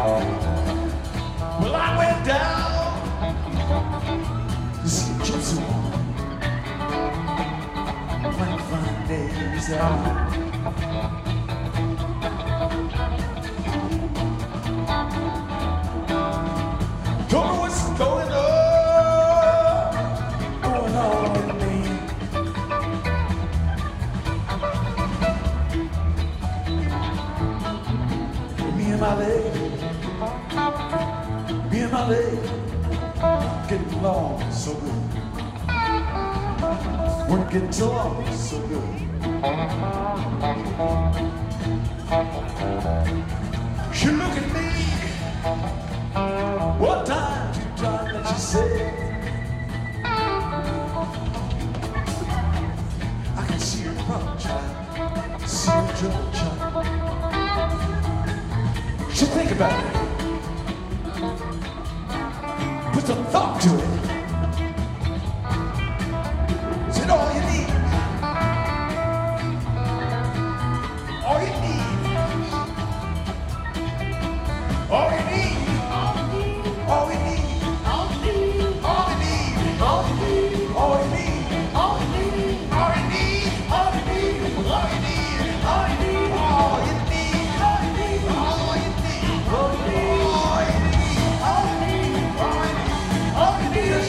Well, I went down to see Gypsy Woman. One fine days out. Don't know what's going on with me. Me and my lady, getting along so good. We're getting along so good. She look at me. What time that she said? I can see her brother child, see her trouble child. She think about it. Put some thought to it. Said all you need. All you need. All you need. All we need, all we need, all we need, all we need, all we need, all we need, all we need, all we need, all we need, all we need, all you need, all you need, all you need, all you need, all you need, all you need, all you need, all you need is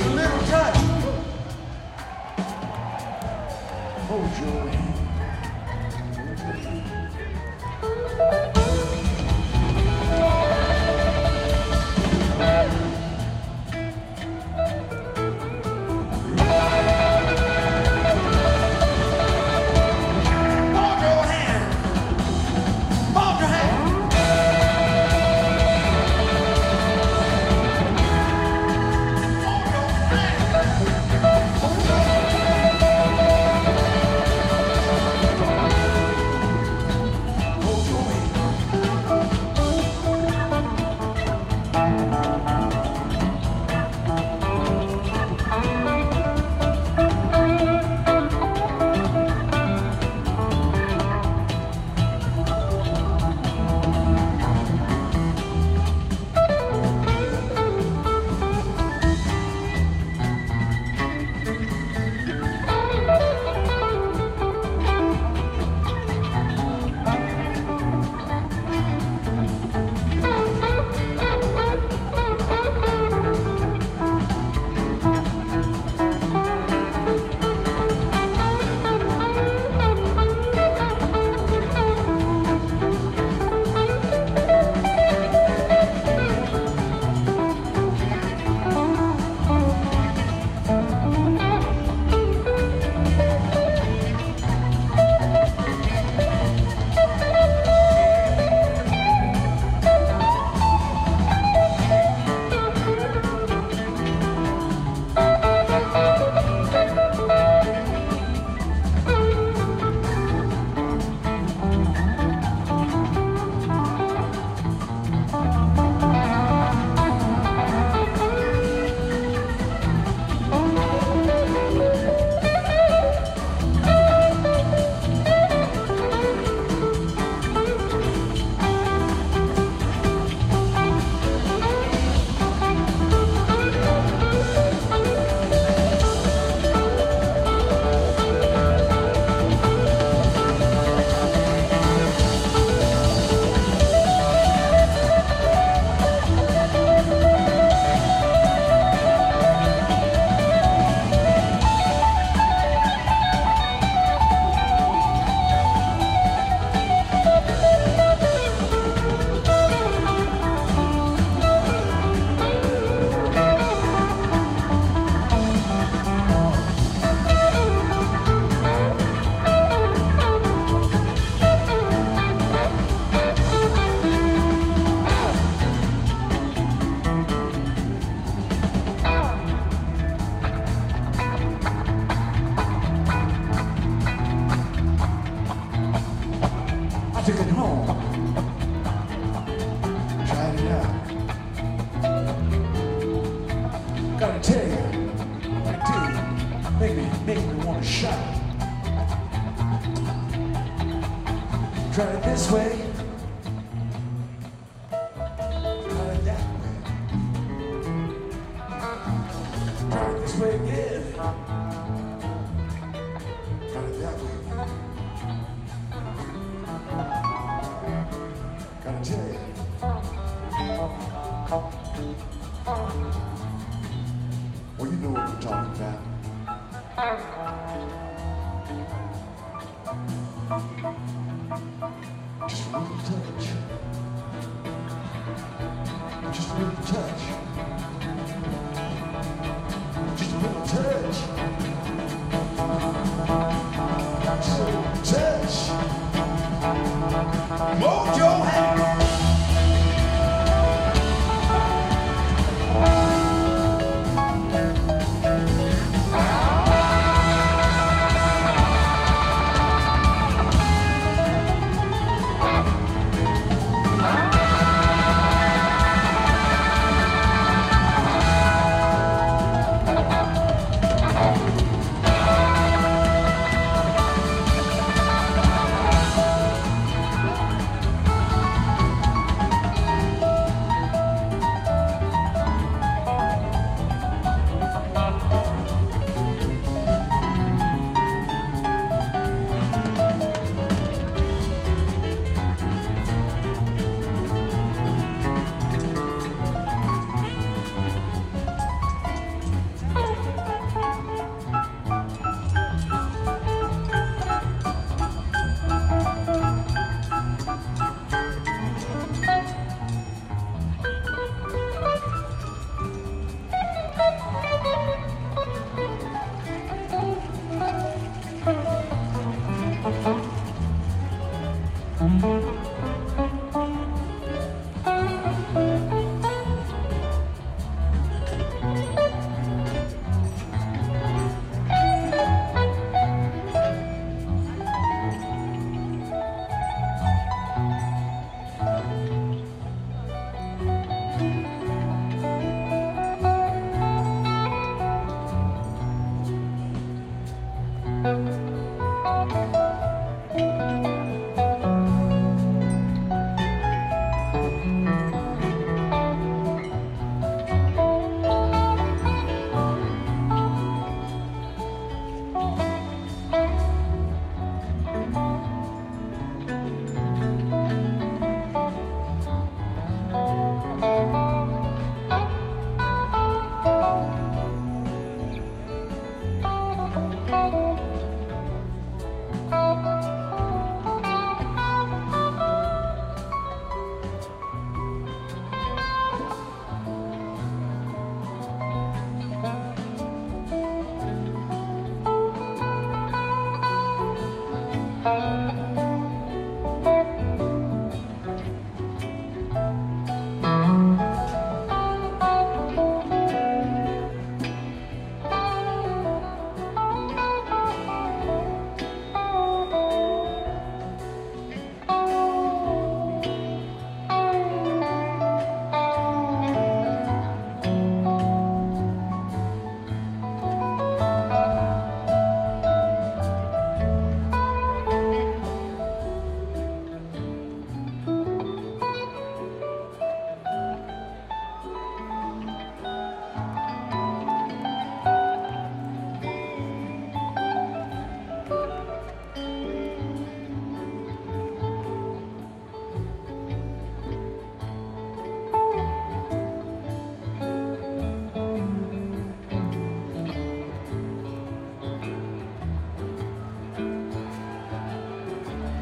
Got it that way. Gotta tell you. Well, you know what we're talking about. Just a little touch. Just a little touch. Just a little touch. Just a little touch. Mojo